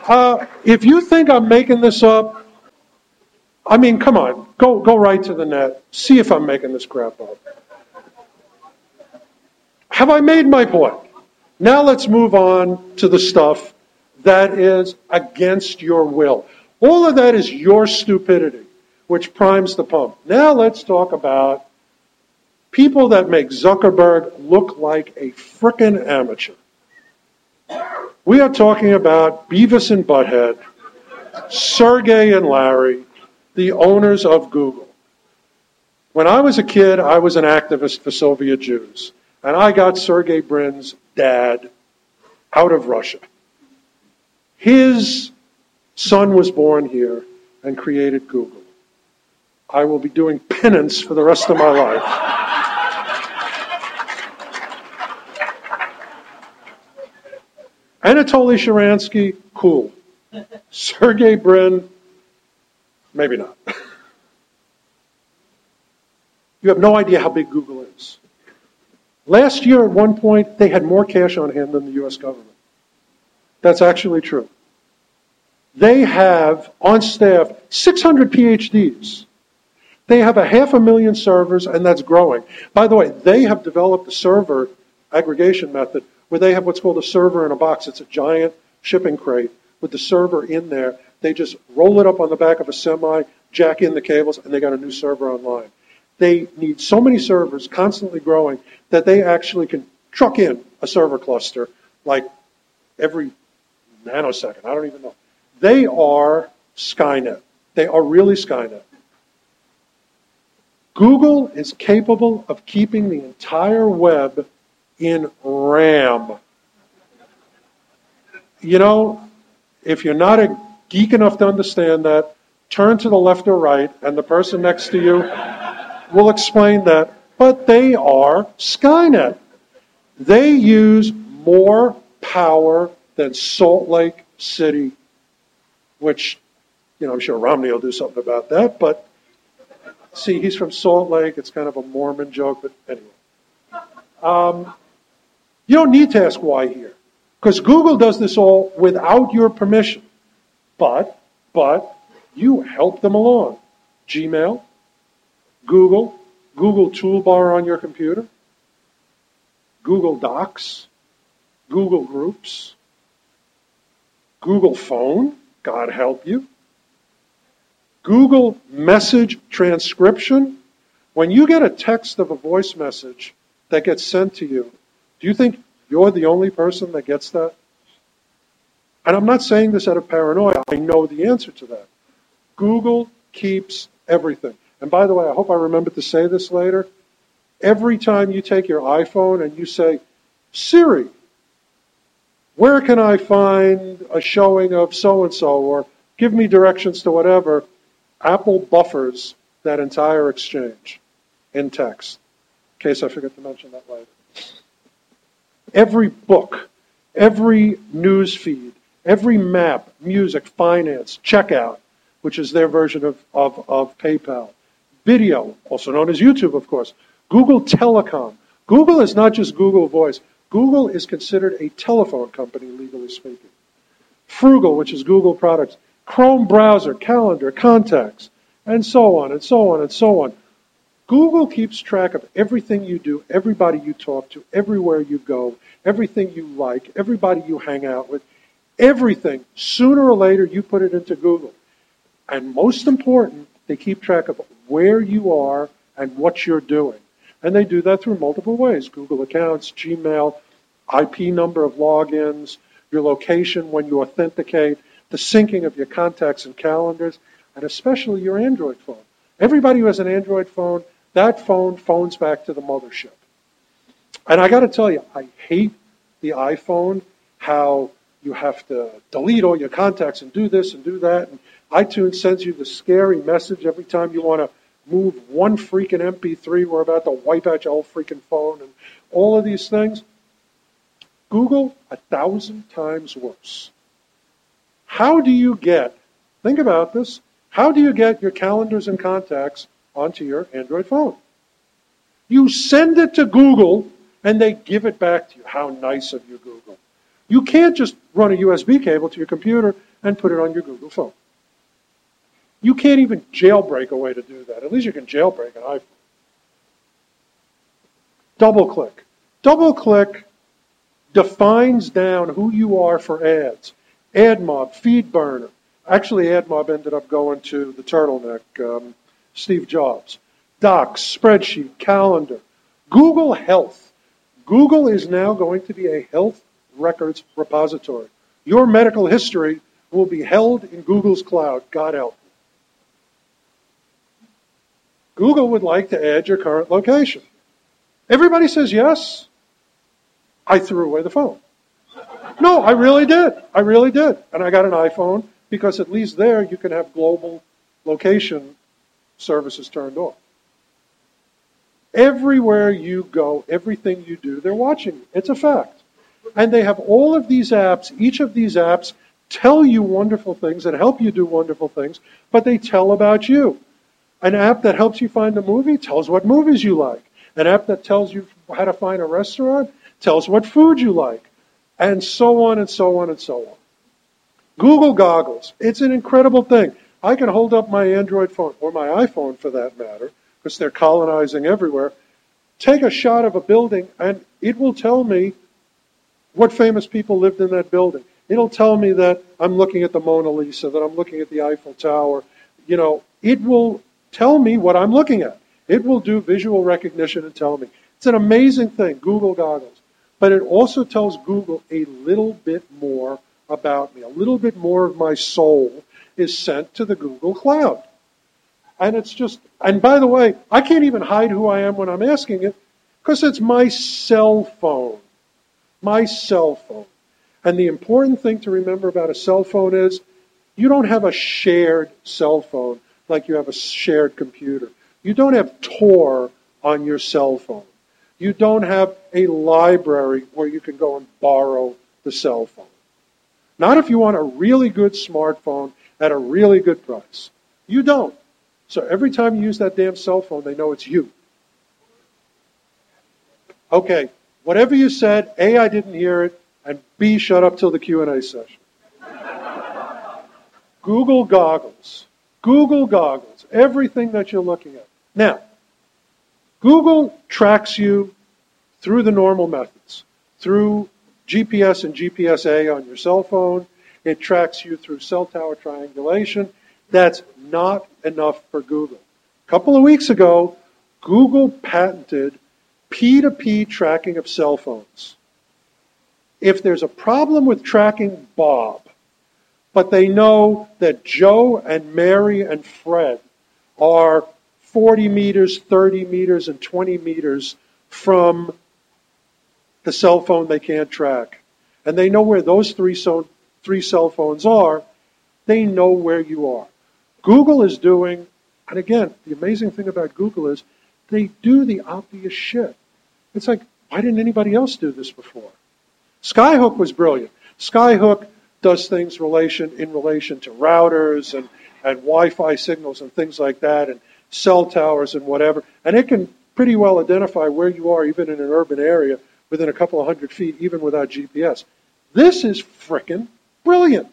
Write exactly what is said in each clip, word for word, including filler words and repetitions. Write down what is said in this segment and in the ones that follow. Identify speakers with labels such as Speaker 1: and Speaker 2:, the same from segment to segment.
Speaker 1: Uh, if you think I'm making this up, I mean, come on, go go right to the net. See if I'm making this crap up. Have I made my point? Now let's move on to the stuff that is against your will. All of that is your stupidity, which primes the pump. Now let's talk about people that make Zuckerberg look like a frickin' amateur. We are talking about Beavis and Butthead, Sergey and Larry, the owners of Google. When I was a kid, I was an activist for Soviet Jews, and I got Sergey Brin's dad out of Russia. His son was born here and created Google. I will be doing penance for the rest of my life. Anatoly Sharansky, cool. Sergey Brin, maybe not. You have no idea how big Google is. Last year, at one point, they had more cash on hand than the U S government. That's actually true. They have, on staff, six hundred P H Ds. They have a half a million servers, and that's growing. By the way, they have developed a server aggregation method where they have what's called a server in a box. It's a giant shipping crate with the server in there. They just roll it up on the back of a semi, jack in the cables, and they got a new server online. They need so many servers constantly growing that they actually can truck in a server cluster like every nanosecond. I don't even know. They are Skynet. They are really Skynet. Google is capable of keeping the entire web in RAM. You know, if you're not a geek enough to understand that, turn to the left or right, and the person next to you will explain that. But they are Skynet. They use more power than Salt Lake City, which, you know, I'm sure Romney will do something about that. But see, he's from Salt Lake. It's kind of a Mormon joke, but anyway. Um, you don't need to ask why here, because Google does this all without your permission. But, but, you help them along. Gmail, Google, Google Toolbar on your computer, Google Docs, Google Groups, Google Phone, God help you, Google Message Transcription. When you get a text of a voice message that gets sent to you, do you think you're the only person that gets that? And I'm not saying this out of paranoia. I know the answer to that. Google keeps everything. And by the way, I hope I remember to say this later. Every time you take your iPhone and you say, Siri, where can I find a showing of so-and-so, or give me directions to whatever, Apple buffers that entire exchange in text, in case I forget to mention that later. Every book, every news feed, every map, music, finance, checkout, which is their version of, of, of PayPal, video, also known as YouTube, of course, Google Telecom. Google is not just Google Voice. Google is considered a telephone company, legally speaking. Frugal, which is Google products, Chrome browser, calendar, contacts, and so on, and so on, and so on. Google keeps track of everything you do, everybody you talk to, everywhere you go, everything you like, everybody you hang out with, everything. Sooner or later, you put it into Google. And most important, they keep track of where you are and what you're doing. And they do that through multiple ways. Google accounts, Gmail, I P number of logins, your location when you authenticate, the syncing of your contacts and calendars, and especially your Android phone. Everybody who has an Android phone, that phone phones back to the mothership. And I got to tell you, I hate the iPhone, how you have to delete all your contacts and do this and do that. And iTunes sends you the scary message every time you want to move one freaking M P three. We're about to wipe out your whole freaking phone and all of these things. Google, a thousand times worse. How do you get, think about this, how do you get your calendars and contacts onto your Android phone? You send it to Google and they give it back to you. How nice of you, Google. You can't just run a U S B cable to your computer and put it on your Google phone. You can't even jailbreak a way to do that. At least you can jailbreak an iPhone. Double click. Double click defines down who you are for ads. AdMob, FeedBurner. Actually, AdMob ended up going to the turtleneck, um, Steve Jobs. Docs, spreadsheet, calendar. Google Health. Google is now going to be a health records repository. Your medical history will be held in Google's cloud, God help you. Google would like to add your current location. Everybody says yes. I threw away the phone. No, I really did. I really did. And I got an iPhone because at least there you can have global location services turned off. Everywhere you go, everything you do, they're watching you. It's a fact. And they have all of these apps. Each of these apps tell you wonderful things and help you do wonderful things, but they tell about you. An app that helps you find a movie tells what movies you like. An app that tells you how to find a restaurant tells what food you like. And so on and so on and so on. Google Goggles. It's an incredible thing. I can hold up my Android phone, or my iPhone for that matter, because they're colonizing everywhere, take a shot of a building, and it will tell me what famous people lived in that building. It'll tell me that I'm looking at the Mona Lisa, that I'm looking at the Eiffel Tower. You know, it will tell me what I'm looking at. It will do visual recognition and tell me. It's an amazing thing, Google Goggles. But it also tells Google a little bit more about me. A little bit more of my soul is sent to the Google Cloud. And it's just, and by the way, I can't even hide who I am when I'm asking it, because it's my cell phone. My cell phone. And the important thing to remember about a cell phone is you don't have a shared cell phone like you have a shared computer. You don't have Tor on your cell phone. You don't have a library where you can go and borrow the cell phone. Not if you want a really good smartphone at a really good price. You don't. So every time you use that damn cell phone, they know it's you. Okay, whatever you said, A, I didn't hear it, and B, shut up till the Q and A session. Google Goggles. Google Goggles. Everything that you're looking at. Now, Google tracks you through the normal methods. Through G P S and G P S A on your cell phone. It tracks you through cell tower triangulation. That's not enough for Google. A couple of weeks ago, Google patented P two P tracking of cell phones. If there's a problem with tracking Bob, but they know that Joe and Mary and Fred are forty meters, thirty meters, and twenty meters from the cell phone they can't track, and they know where those three, so, three cell phones are, they know where you are. Google is doing, and again, the amazing thing about Google is they do the obvious shit. It's like, why didn't anybody else do this before? Skyhook was brilliant. Skyhook does things relation in relation to routers and, and Wi-Fi signals and things like that, and cell towers and whatever. And it can pretty well identify where you are, even in an urban area, within a couple of hundred feet, even without G P S. This is frickin' brilliant.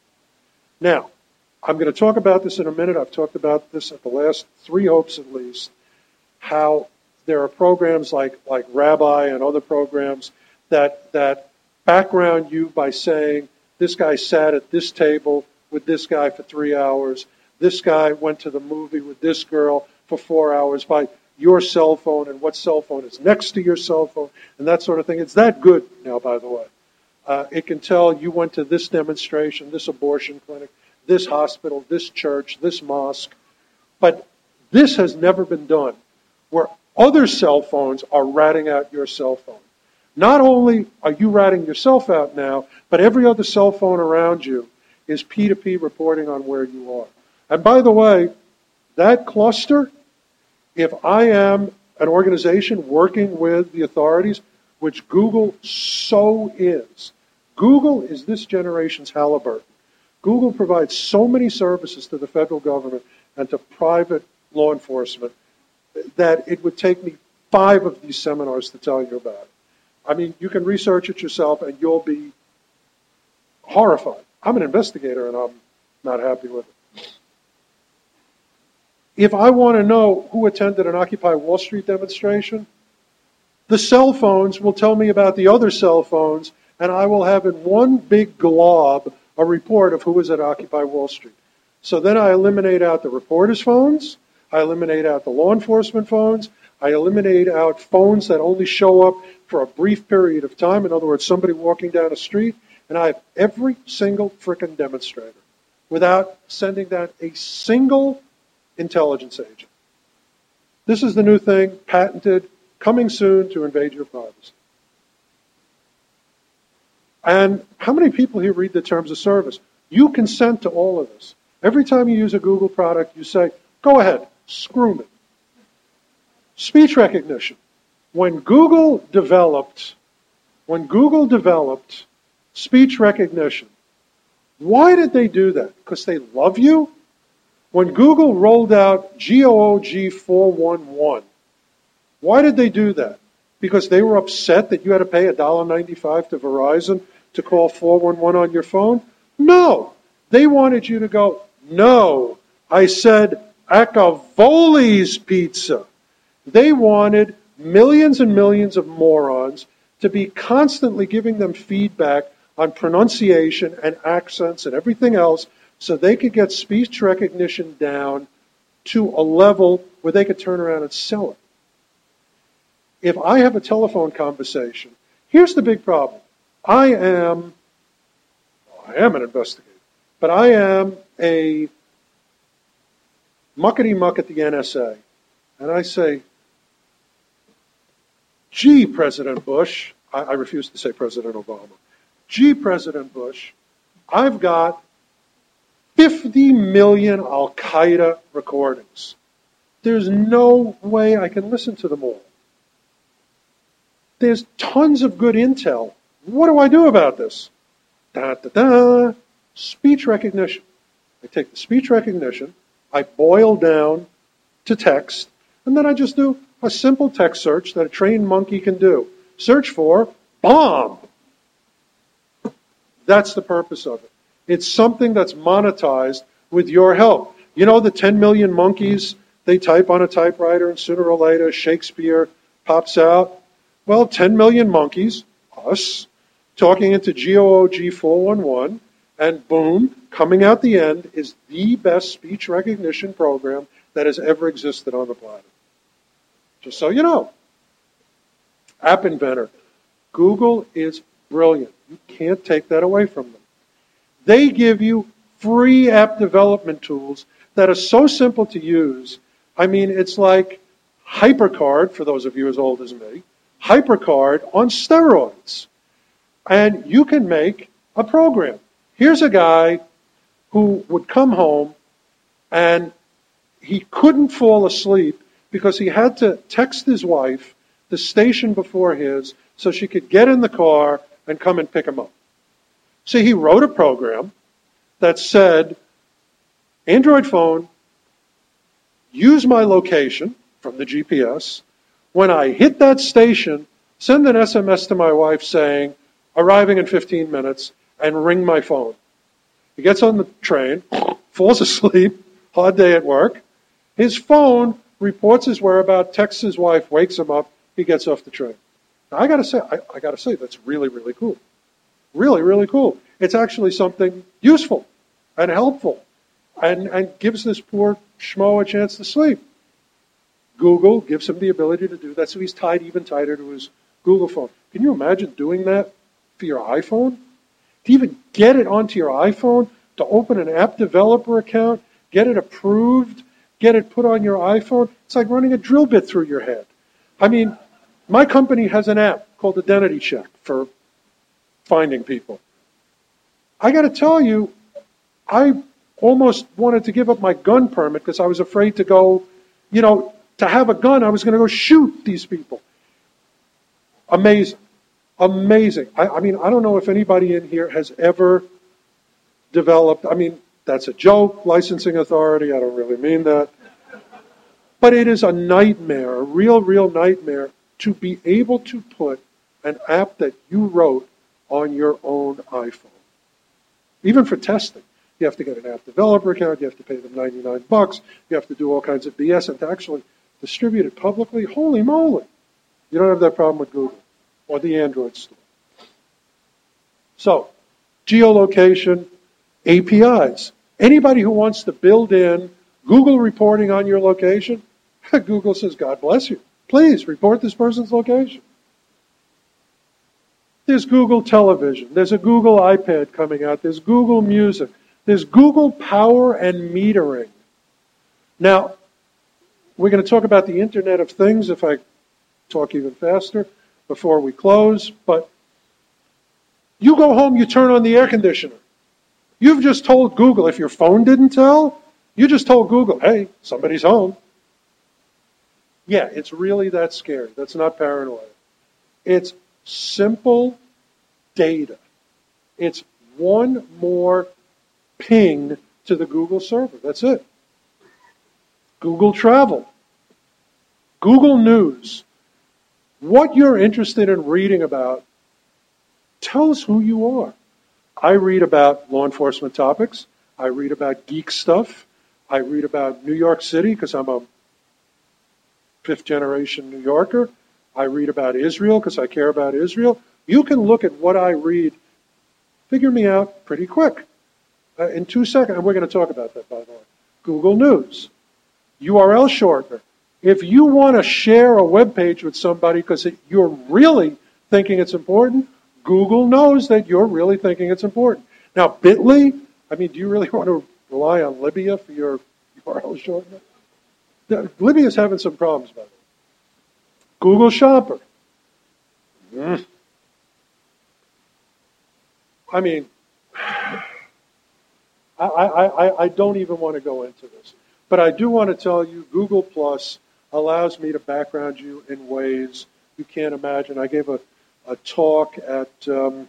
Speaker 1: Now, I'm going to talk about this in a minute. I've talked about this at the last three Hopes at least, how there are programs like, like Rabbi and other programs that, that background you by saying, this guy sat at this table with this guy for three hours. This guy went to the movie with this girl for four hours by your cell phone and what cell phone is next to your cell phone and that sort of thing. It's that good now, by the way. Uh, it can tell you went to this demonstration, this abortion clinic, this hospital, this church, this mosque. But this has never been done where other cell phones are ratting out your cell phone. Not only are you ratting yourself out now, but every other cell phone around you is P two P reporting on where you are. And by the way, that cluster, if I am an organization working with the authorities, which Google so is, Google is this generation's Halliburton. Google provides so many services to the federal government and to private law enforcement that it would take me five of these seminars to tell you about it. I mean, you can research it yourself and you'll be Horrified. I'm an investigator and I'm not happy with it. If I want to know who attended an Occupy Wall Street demonstration, the cell phones will tell me about the other cell phones, and I will have in one big glob a report of who was at Occupy Wall Street. So then I eliminate out the reporters' phones, I eliminate out the law enforcement phones, I eliminate out phones that only show up for a brief period of time, in other words, somebody walking down a street, and I have every single frickin' demonstrator without sending down a single intelligence agent. This is the new thing, patented, coming soon to invade your privacy. And how many people here read the terms of service? You consent to all of this. Every time you use a Google product, you say, go ahead, screw me. Speech recognition. When Google developed, when Google developed speech recognition, why did they do that? Because they love you? When Google rolled out G O O G four one one, why did they do that? Because they were upset that you had to pay one dollar ninety-five to Verizon to call four one one on your phone? No. They wanted you to go, no, I said Acavoli's Pizza. They wanted millions and millions of morons to be constantly giving them feedback on pronunciation and accents and everything else so they could get speech recognition down to a level where they could turn around and sell it. If I have a telephone conversation, here's the big problem. I am, I am an investigator, but I am a muckety-muck at the N S A. And I say, gee, President Bush, I, I refuse to say President Obama, gee, President Bush, I've got fifty million Al-Qaeda recordings. There's no way I can listen to them all. There's tons of good intel. What do I do about this? Da, da, da. Speech recognition. I take the speech recognition, I boil down to text, and then I just do a simple text search that a trained monkey can do. Search for bomb. That's the purpose of it. It's something that's monetized with your help. You know the ten million monkeys, they type on a typewriter and sooner or later Shakespeare pops out? Well, ten million monkeys, us, talking into G O O G four one one, and boom, coming out the end is the best speech recognition program that has ever existed on the planet. Just so you know. App Inventor. Google is brilliant. You can't take that away from them. They give you free app development tools that are so simple to use. I mean, it's like HyperCard, for those of you as old as me, HyperCard on steroids. And you can make a program. Here's a guy who would come home and he couldn't fall asleep because he had to text his wife the station before his so she could get in the car and come and pick him up. So he wrote a program that said, Android phone, use my location from the G P S. When I hit that station, send an S M S to my wife saying, arriving in fifteen minutes, and ring my phone. He gets on the train, falls asleep, hard day at work. His phone reports his whereabouts, texts his wife, wakes him up, he gets off the train. Now, I gotta say, I, I gotta say, that's really, really cool. Really, really cool. It's actually something useful and helpful and, and gives this poor schmo a chance to sleep. Google gives him the ability to do that, so he's tied even tighter to his Google phone. Can you imagine doing that for your iPhone? To even get it onto your iPhone, to open an app developer account, get it approved, get it put on your iPhone, it's like running a drill bit through your head. I mean, my company has an app called Identity Check for finding people. I got to tell you, I almost wanted to give up my gun permit because I was afraid to go, you know, to have a gun, I was going to go shoot these people. Amazing. Amazing. I, I mean, I don't know if anybody in here has ever developed, I mean, that's a joke, licensing authority, I don't really mean that. But it is a nightmare, a real, real nightmare to be able to put an app that you wrote on your own iPhone. even for testing. You have to get an app developer account, you have to pay them ninety-nine bucks, you have to do all kinds of B S, and to actually distribute it publicly, holy moly. You don't have that problem with Google or the Android store. So, geolocation, A P Is. Anybody who wants to build in Google reporting on your location, Google says, God bless you. Please report this person's location. There's Google Television. There's a Google iPad coming out. There's Google Music. There's Google Power and Metering. Now, we're going to talk about the Internet of Things if I talk even faster before we close. But you go home, you turn on the air conditioner. You've just told Google, if your phone didn't tell, you just told Google, hey, somebody's home. Yeah, it's really that scary. That's not paranoia. It's simple data. It's one more ping to the Google server. That's it. Google Travel. Google News. What you're interested in reading about, tell us who you are. I read about law enforcement topics. I read about geek stuff. I read about New York City because I'm a fifth generation New Yorker. I read about Israel because I care about Israel. You can look at what I read, figure me out pretty quick. Uh, in two seconds, and we're going to talk about that, by the way. Google News. U R L shortener. If you want to share a web page with somebody because you're really thinking it's important, Google knows that you're really thinking it's important. Now, Bitly, I mean, do you really want to rely on Libya for your U R L shortener? Libya's having some problems, by the way. Google Shopper. Mm. I mean, I, I, I, I don't even want to go into this. But I do want to tell you, Google Plus allows me to background you in ways you can't imagine. I gave a, a talk at um,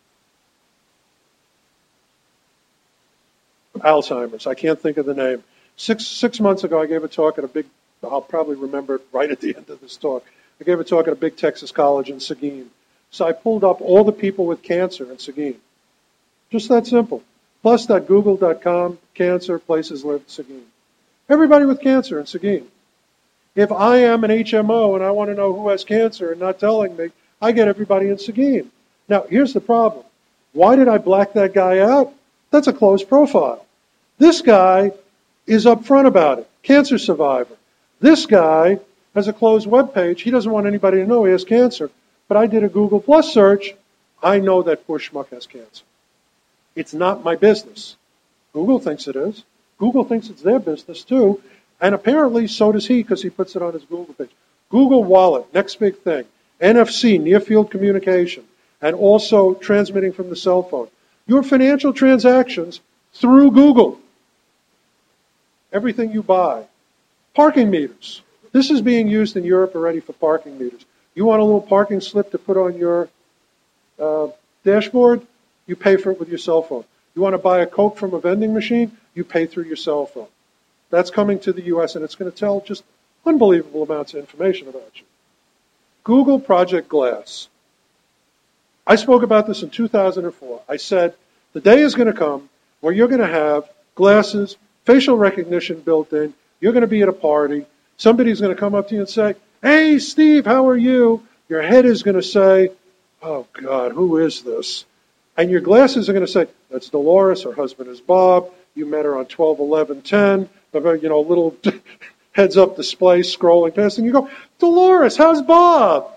Speaker 1: Alzheimer's. I can't think of the name. Six, six months ago, I gave a talk at a big, I'll probably remember it right at the end of this talk. I gave a talk at a big Texas college in Seguin. So I pulled up all the people with cancer in Seguin. Just that simple. plus dot google dot com, cancer, places lived, Seguin. Everybody with cancer in Seguin. If I am an H M O and I want to know who has cancer and not telling me, I get everybody in Seguin. Now, here's the problem. Why did I black that guy out? That's a closed profile. This guy is upfront about it. Cancer survivor. This guy has a closed web page. He doesn't want anybody to know he has cancer. But I did a Google Plus search. I know that poor schmuck has cancer. It's not my business. Google thinks it is. Google thinks it's their business too. And apparently so does he because he puts it on his Google page. Google Wallet, next big thing. N F C, near field communication. And also transmitting from the cell phone. Your financial transactions through Google. Everything you buy. Parking meters. This is being used in Europe already for parking meters. You want a little parking slip to put on your uh, dashboard? You pay for it with your cell phone. You want to buy a Coke from a vending machine? You pay through your cell phone. That's coming to the U S, and it's going to tell just unbelievable amounts of information about you. Google Project Glass. I spoke about this in two thousand four. I said, the day is going to come where you're going to have glasses, facial recognition built in. You're going to be at a party. Somebody's going to come up to you and say, hey, Steve, how are you? Your head is going to say, oh, God, who is this? And your glasses are going to say, that's Dolores, her husband is Bob. You met her on twelve eleven ten. You know, little heads-up display scrolling past, and you go, Dolores, how's Bob?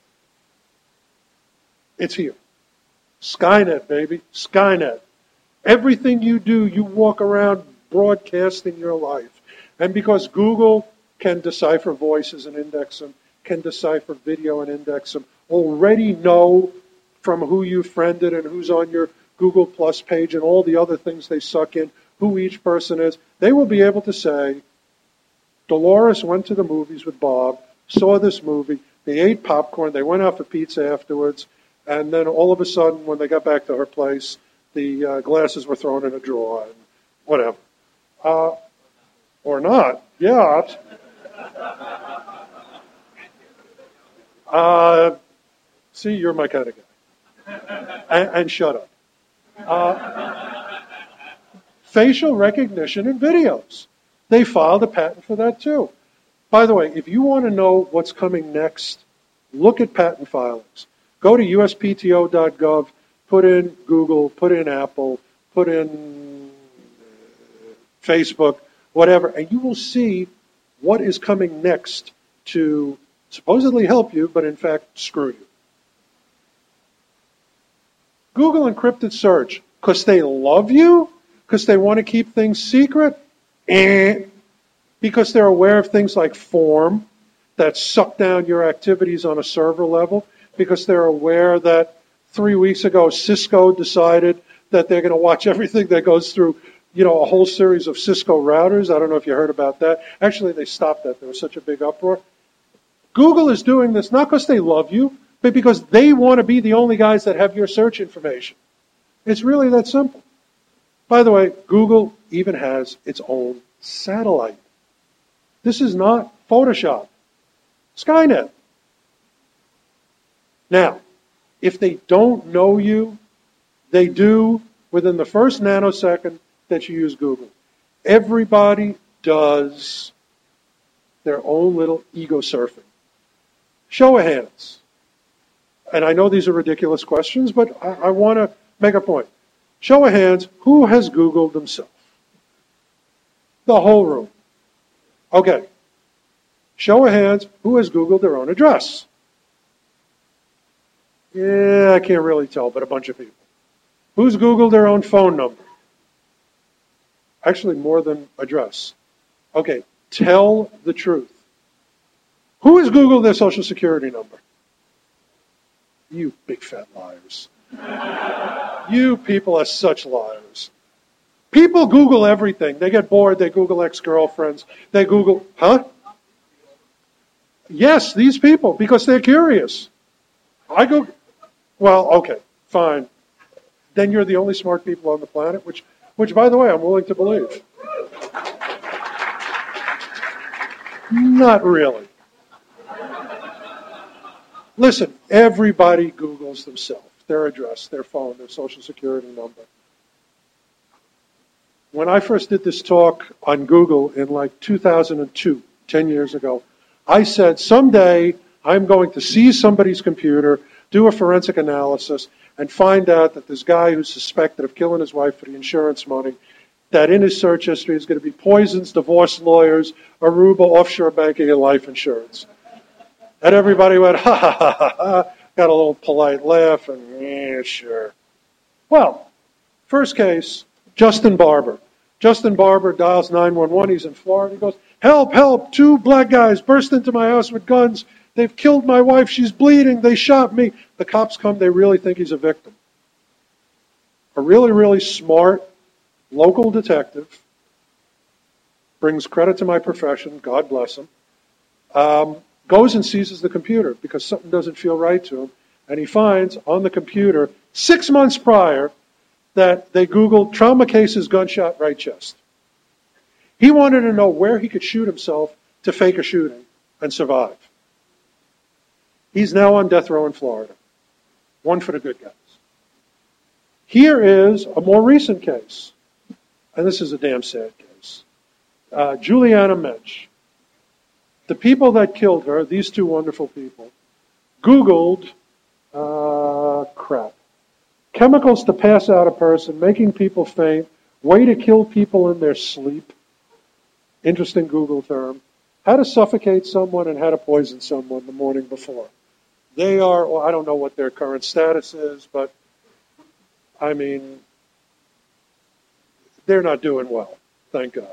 Speaker 1: It's here. Skynet, baby. Skynet. Everything you do, you walk around broadcasting your life. And because Google can decipher voices and index them, can decipher video and index them, already know from who you friended and who's on your Google Plus page and all the other things they suck in, who each person is, they will be able to say, Dolores went to the movies with Bob, saw this movie, they ate popcorn, they went out for pizza afterwards, and then all of a sudden, when they got back to her place, the uh, glasses were thrown in a drawer and whatever. Uh, or not. Yeah. Uh, see, you're my kind of guy. And, and shut up. Uh, facial recognition in videos. They filed a patent for that too. By the way, if you want to know what's coming next, look at patent filings. Go to U S P T O dot gov, put in Google, put in Apple, put in Facebook, whatever, and you will see what is coming next to supposedly help you, but in fact, screw you. Google encrypted search, because they love you? Because they want to keep things secret? Eh. Because they're aware of things like form that suck down your activities on a server level? Because they're aware that three weeks ago Cisco decided that they're going to watch everything that goes through, you know, a whole series of Cisco routers? I don't know if you heard about that. Actually, they stopped that. There was such a big uproar. Google is doing this not because they love you, but because they want to be the only guys that have your search information. It's really that simple. By the way, Google even has its own satellite. This is not Photoshop. Skynet. Now, if they don't know you, they do within the first nanosecond that you use Google. Everybody does their own little ego surfing. Show of hands. And I know these are ridiculous questions, but I, I want to make a point. Show of hands, who has Googled themselves? The whole room. Okay. Show of hands, who has Googled their own address? Yeah, I can't really tell, but a bunch of people. Who's Googled their own phone number? Actually, more than address. Okay, tell the truth. Who has Googled their social security number? You big fat liars. You people are such liars. People Google everything. They get bored, they Google ex-girlfriends, they Google, huh? Yes, these people, because they're curious. I go, well, okay, fine. Then you're the only smart people on the planet, which, which by the way, I'm willing to believe. Not really. Listen, everybody Googles themselves, their address, their phone, their social security number. When I first did this talk on Google in like two thousand two, ten years ago, I said someday I'm going to seize somebody's computer, do a forensic analysis, and find out that this guy who's suspected of killing his wife for the insurance money, that in his search history is going to be poisons, divorce lawyers, Aruba, offshore banking, and life insurance. And everybody went, ha, ha, ha, ha, ha, got a little polite laugh, and yeah, sure. Well, first case, Justin Barber. Justin Barber dials nine one one, he's in Florida, he goes, help, help, two black guys burst into my house with guns, they've killed my wife, she's bleeding, they shot me. The cops come, they really think he's a victim. A really, really smart local detective, brings credit to my profession, God bless him, um, goes and seizes the computer because something doesn't feel right to him, and he finds on the computer, six months prior, that they Googled trauma cases, gunshot, right chest. He wanted to know where he could shoot himself to fake a shooting and survive. He's now on death row in Florida. One for the good guys. Here is a more recent case, and this is a damn sad case. Uh, Juliana Mensch. The people that killed her, these two wonderful people, Googled, uh, crap, chemicals to pass out a person, making people faint, way to kill people in their sleep, interesting Google term, how to suffocate someone and how to poison someone the morning before. They are, well, I don't know what their current status is, but I mean, they're not doing well, thank God.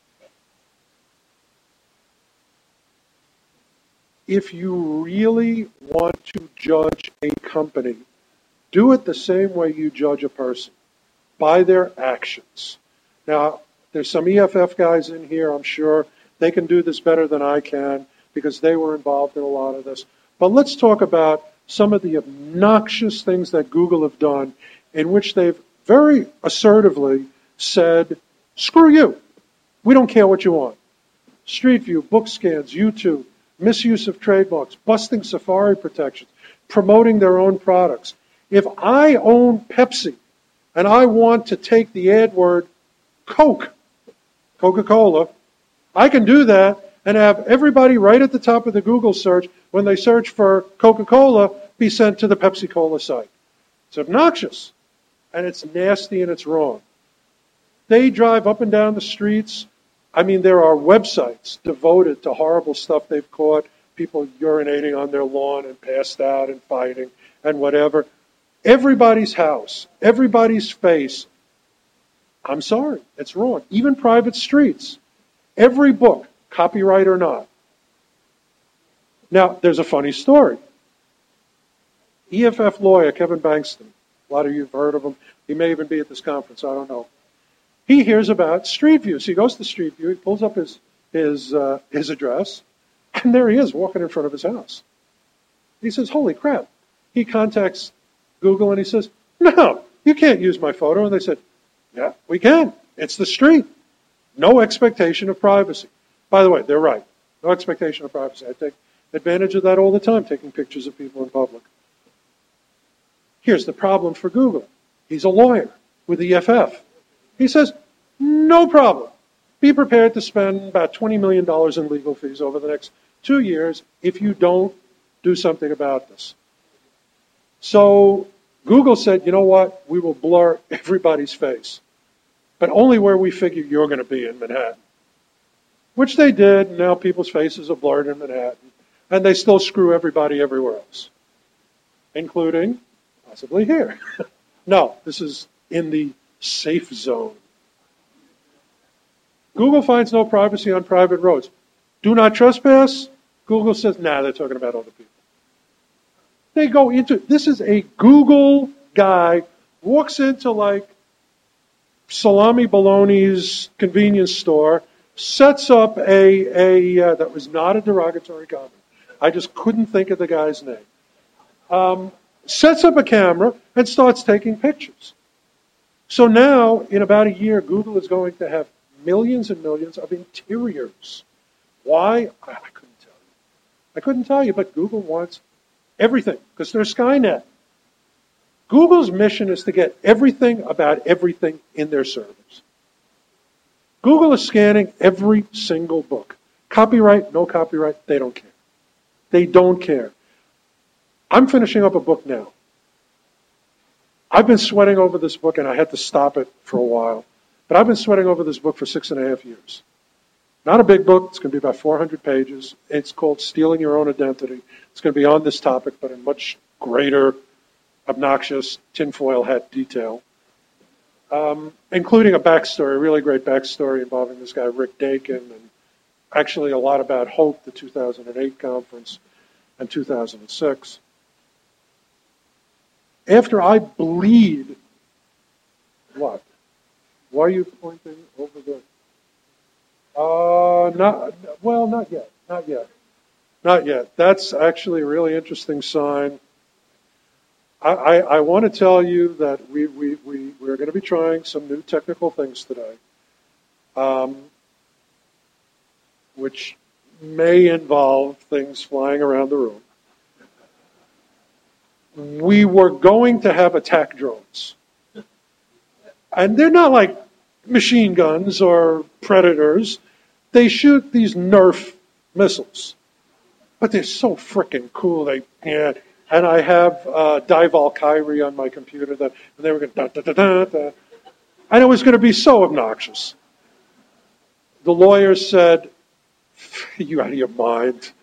Speaker 1: If you really want to judge a company, do it the same way you judge a person, by their actions. Now, there's some E F F guys in here, I'm sure. They can do this better than I can because they were involved in a lot of this. But let's talk about some of the obnoxious things that Google have done in which they've very assertively said, screw you. We don't care what you want. Street View, book scans, YouTube, misuse of trademarks, busting Safari protections, promoting their own products. If I own Pepsi and I want to take the ad word Coke, Coca-Cola. I can do that and have everybody right at the top of the Google search, when they search for Coca-Cola, be sent to the Pepsi-Cola site. It's obnoxious, and it's nasty, and it's wrong. They drive up and down the streets. I mean, there are websites devoted to horrible stuff they've caught, people urinating on their lawn and passed out and fighting and whatever. Everybody's house, everybody's face. I'm sorry, it's wrong. Even private streets. Every book, copyright or not. Now, there's a funny story. E F F lawyer Kevin Bankston, a lot of you have heard of him. He may even be at this conference, I don't know. He hears about Street View. So he goes to Street View, he pulls up his, his, uh, his address, and there he is walking in front of his house. He says, holy crap. He contacts Google and he says, no, you can't use my photo. And they said, yeah, we can. It's the street. No expectation of privacy. By the way, they're right. No expectation of privacy. I take advantage of that all the time, taking pictures of people in public. Here's the problem for Google. He's a lawyer with E F F. He says, no problem. Be prepared to spend about twenty million dollars in legal fees over the next two years if you don't do something about this. So Google said, you know what, we will blur everybody's face, but only where we figure you're going to be in Manhattan. Which they did, and now people's faces are blurred in Manhattan, and they still screw everybody everywhere else, including possibly here. No, this is in the safe zone. Google finds no privacy on private roads. Do not trespass. Google says, nah, they're talking about other people. They go into, this is a Google guy, walks into like Salami Bologna's convenience store, sets up a, a uh, that was not a derogatory comment. I just couldn't think of the guy's name. Um, sets up a camera and starts taking pictures. So now, in about a year, Google is going to have millions and millions of interiors. Why? I, I couldn't tell you. I couldn't tell you, but Google wants everything, because they're Skynet. Google's mission is to get everything about everything in their servers. Google is scanning every single book. Copyright, no copyright, they don't care. They don't care. I'm finishing up a book now. I've been sweating over this book, and I had to stop it for a while. But I've been sweating over this book for six and a half years. Not a big book. It's going to be about four hundred pages. It's called Stealing Your Own Identity. It's going to be on this topic, but in much greater, obnoxious, tinfoil hat detail, um, including a backstory, a really great backstory involving this guy, Rick Dakin, and actually a lot about HOPE, the two thousand eight conference, and two thousand six. After I bleed, what? Why are you pointing over there? Uh, not, well, not yet, not yet, not yet. That's actually a really interesting sign. I, I, I want to tell you that we, we, we, we're going to be trying some new technical things today, um, which may involve things flying around the room. We were going to have attack drones. And they're not like machine guns or predators. They shoot these Nerf missiles. But they're so freaking cool. They, yeah. And I have uh, Dival Kyrie on my computer, that, and they were going to da da da da da. And it was going to be so obnoxious. The lawyer said, you out of your mind.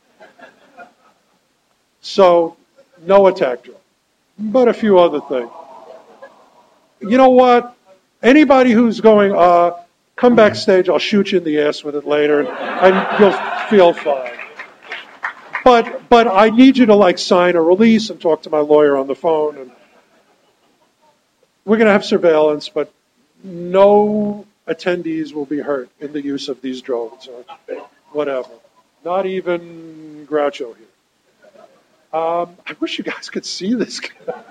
Speaker 1: So, no attack drone. But a few other things. You know what? Anybody who's going, uh, come backstage, I'll shoot you in the ass with it later, and, and you'll feel fine. But but I need you to like sign a release and talk to my lawyer on the phone. And we're going to have surveillance, but no attendees will be hurt in the use of these drones or whatever. Not even Groucho here. Um, I wish you guys could see this.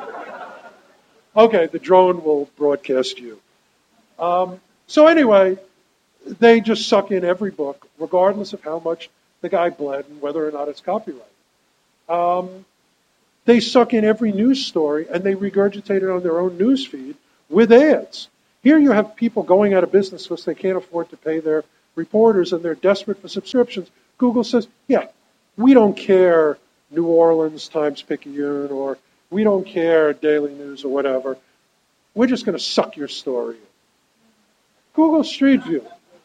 Speaker 1: Okay, the drone will broadcast you. Um, so anyway, they just suck in every book, regardless of how much the guy bled and whether or not it's copyright. Um, they suck in every news story, and they regurgitate it on their own news feed with ads. Here you have people going out of business because they can't afford to pay their reporters and they're desperate for subscriptions. Google says, yeah, we don't care New Orleans Times-Picayune, or we don't care Daily News or whatever. We're just going to suck your story in. Google Street View.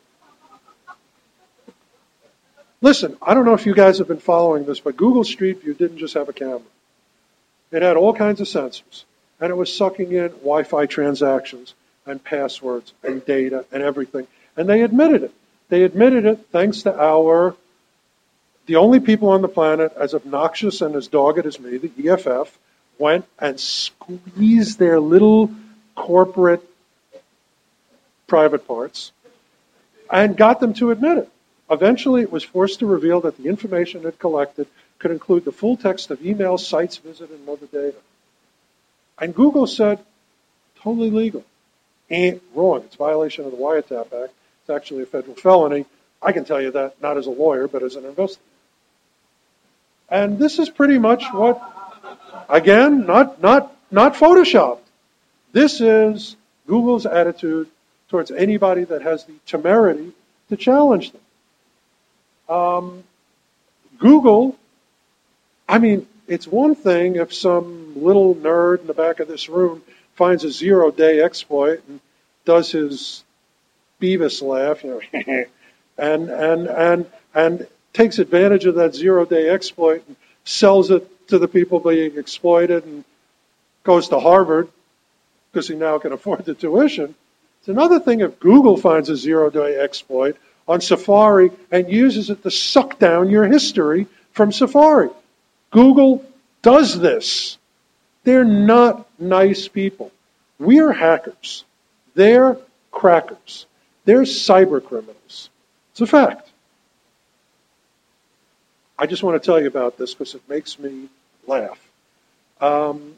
Speaker 1: Listen, I don't know if you guys have been following this, but Google Street View didn't just have a camera. It had all kinds of sensors, and it was sucking in Wi-Fi transactions and passwords and data and everything. And they admitted it. They admitted it thanks to our, the only people on the planet as obnoxious and as dogged as me, the E F F, went and squeezed their little corporate private parts and got them to admit it. Eventually, it was forced to reveal that the information it collected could include the full text of emails, sites visited, and other data. And Google said, totally legal. Ain't wrong. It's a violation of the Wiretap Act. It's actually a federal felony. I can tell you that, not as a lawyer, but as an investigator. And this is pretty much what, again, not, not, not Photoshopped. This is Google's attitude towards anybody that has the temerity to challenge them. Um, Google, I mean, it's one thing if some little nerd in the back of this room finds a zero-day exploit and does his Beavis laugh, you know, and and and and takes advantage of that zero-day exploit and sells it to the people being exploited and goes to Harvard because he now can afford the tuition. It's another thing if Google finds a zero-day exploit on Safari and uses it to suck down your history from Safari. Google does this. They're not nice people. We're hackers. They're crackers. They're cyber criminals. It's a fact. I just want to tell you about this because it makes me laugh. Um,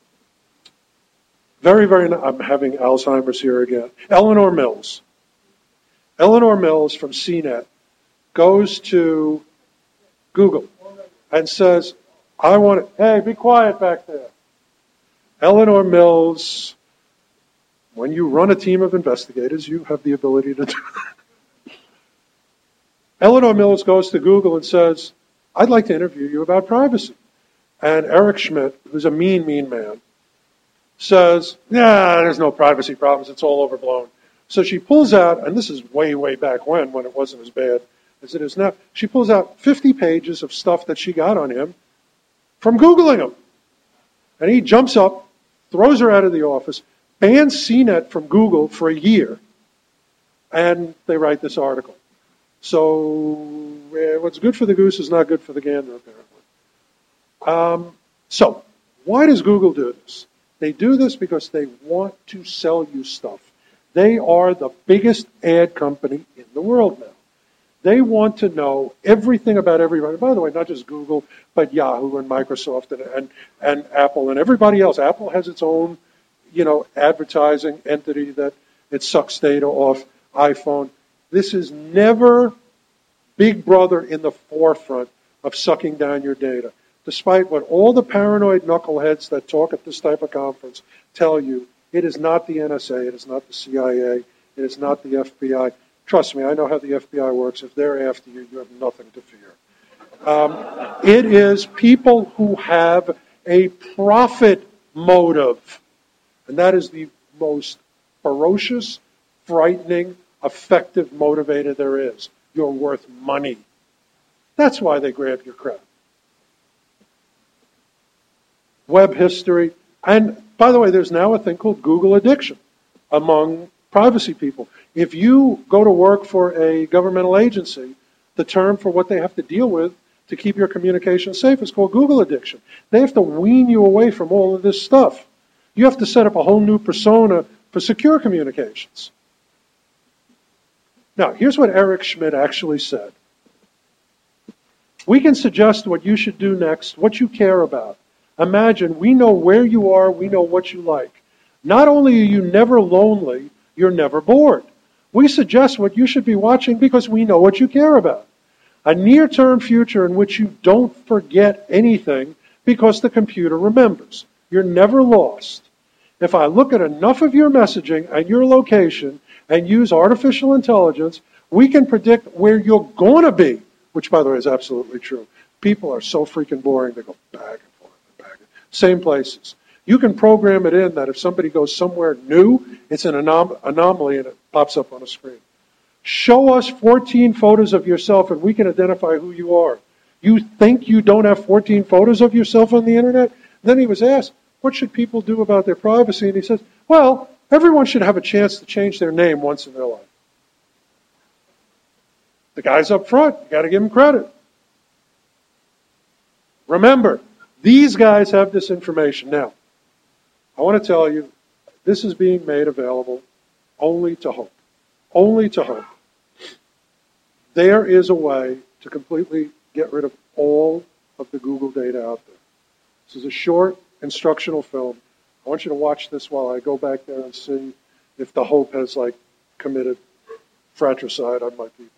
Speaker 1: very, very, I'm having Alzheimer's here again. Eleanor Mills. Eleanor Mills from C net goes to Google and says, I want to, hey, be quiet back there. Eleanor Mills, when you run a team of investigators, you have the ability to do that. Eleanor Mills goes to Google and says, I'd like to interview you about privacy. And Eric Schmidt, who's a mean, mean man, says, nah, there's no privacy problems, it's all overblown. So she pulls out, and this is way, way back when, when it wasn't as bad as it is now, she pulls out fifty pages of stuff that she got on him from Googling him. And he jumps up, throws her out of the office, bans C net from Google for a year, and they write this article. So eh, what's good for the goose is not good for the gander, apparently. Um, so why does Google do this? They do this because they want to sell you stuff. They are the biggest ad company in the world now. They want to know everything about everybody. By the way, not just Google, but Yahoo and Microsoft and, and, and Apple and everybody else. Apple has its own, you know, advertising entity that it sucks data off iPhone. This is never Big Brother in the forefront of sucking down your data. Despite what all the paranoid knuckleheads that talk at this type of conference tell you, it is not the N S A, it is not the C I A, it is not the F B I. Trust me, I know how the F B I works. If they're after you, you have nothing to fear. Um, it is people who have a profit motive. And that is the most ferocious, frightening, effective motivator there is. You're worth money. That's why they grab your crap. Web history. And by the way, there's now a thing called Google addiction among privacy people. If you go to work for a governmental agency, the term for what they have to deal with to keep your communication safe is called Google addiction. They have to wean you away from all of this stuff. You have to set up a whole new persona for secure communications. Now, here's what Eric Schmidt actually said. We can suggest what you should do next, what you care about. Imagine, we know where you are, we know what you like. Not only are you never lonely, you're never bored. We suggest what you should be watching because we know what you care about. A near-term future in which you don't forget anything because the computer remembers. You're never lost. If I look at enough of your messaging and your location and use artificial intelligence, we can predict where you're going to be, which, by the way, is absolutely true. People are so freaking boring. They go back and forth and back. Same places. You can program it in that if somebody goes somewhere new, it's an anom- anomaly and it pops up on a screen. Show us fourteen photos of yourself and we can identify who you are. You think you don't have fourteen photos of yourself on the internet? Then he was asked, what should people do about their privacy? And he says, well, everyone should have a chance to change their name once in their life. The guy's up front. You got to give him credit. Remember, these guys have this information. Now, I want to tell you, this is being made available only to Hope. Only to Hope. There is a way to completely get rid of all of the Google data out there. This is a short instructional film. I want you to watch this while I go back there and see if the Hope has, like, committed fratricide on my people.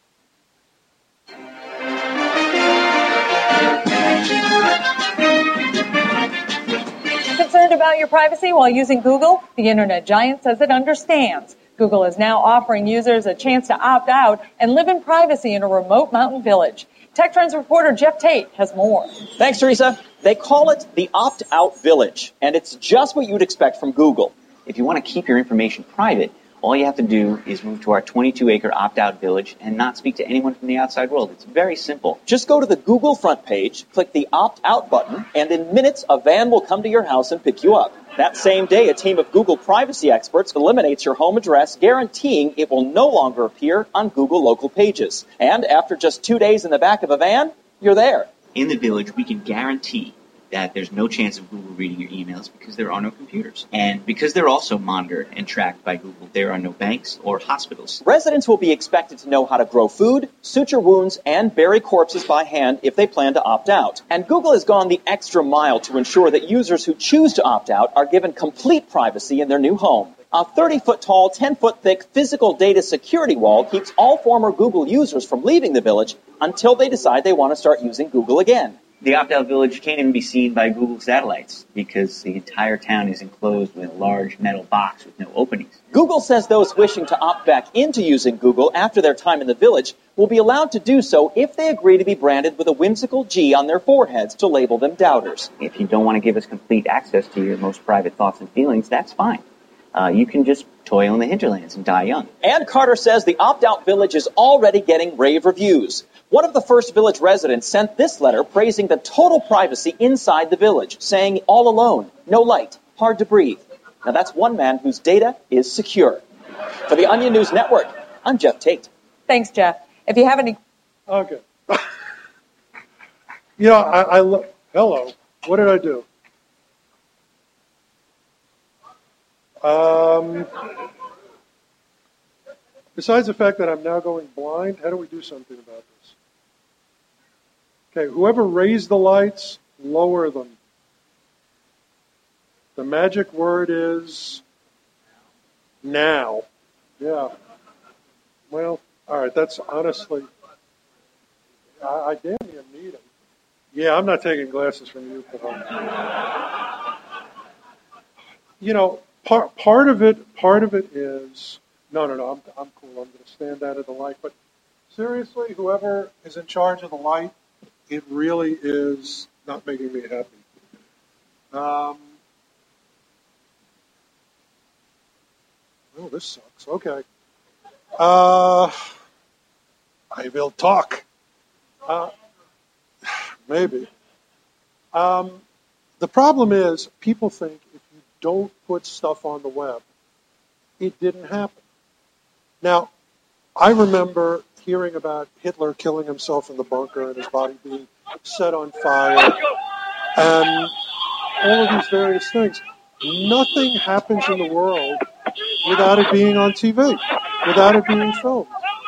Speaker 2: Concerned about your privacy while using Google? The internet giant says it understands. Google is now offering users a chance to opt out and live in privacy in a remote mountain village. Tech Trends reporter Jeff Tate has more.
Speaker 3: Thanks, Teresa. They call it the opt-out village, and it's just what you'd expect from Google.
Speaker 4: If you want to keep your information private, all you have to do is move to our twenty-two acre opt-out village and not speak to anyone from the outside world. It's very simple.
Speaker 3: Just go to the Google front page, click the opt-out button, and in minutes, a van will come to your house and pick you up. That same day, a team of Google privacy experts eliminates your home address, guaranteeing it will no longer appear on Google local pages. And after just two days in the back of a van, you're there.
Speaker 4: In the village, we can guarantee that there's no chance of Google reading your emails because there are no computers. And because they're also monitored and tracked by Google, there are no banks or hospitals.
Speaker 3: Residents will be expected to know how to grow food, suture wounds, and bury corpses by hand if they plan to opt out. And Google has gone the extra mile to ensure that users who choose to opt out are given complete privacy in their new home. A thirty-foot tall, ten-foot thick physical data security wall keeps all former Google users from leaving the village until they decide they want to start using Google again.
Speaker 4: The opt-out village can't even be seen by Google satellites because the entire town is enclosed with a large metal box with no openings.
Speaker 3: Google says those wishing to opt back into using Google after their time in the village will be allowed to do so if they agree to be branded with a whimsical G on their foreheads to label them doubters.
Speaker 4: If you don't want to give us complete access to your most private thoughts and feelings, that's fine. Uh, you can just toil in the hinterlands and die young.
Speaker 3: And Carter says the opt-out village is already getting rave reviews. One of the first village residents sent this letter praising the total privacy inside the village, saying all alone, no light, hard to breathe. Now that's one man whose data is secure. For the Onion News Network, I'm Jeff Tate.
Speaker 2: Thanks, Jeff. If you have any...
Speaker 1: Okay. You know, I, I lo- hello. What did I do? Um, besides the fact that I'm now going blind, how do we do something about this? Okay, whoever raised the lights, lower them. The magic word is now. Yeah. Well, all right, that's honestly, I, I damn near need them. Yeah, I'm not taking glasses from you. You know, part part of it, part of it is, no, no, no, I'm, I'm cool. I'm going to stand out of the light. But seriously, whoever is in charge of the light, it really is not making me happy. Um, oh, this sucks. Okay. Uh, I will talk. Uh, maybe. Um, the problem is people think if you don't put stuff on the web, it didn't happen. Now, I remember hearing about Hitler killing himself in the bunker and his body being set on fire and all of these various things. Nothing happens in the world without it being on T V, without it being filmed.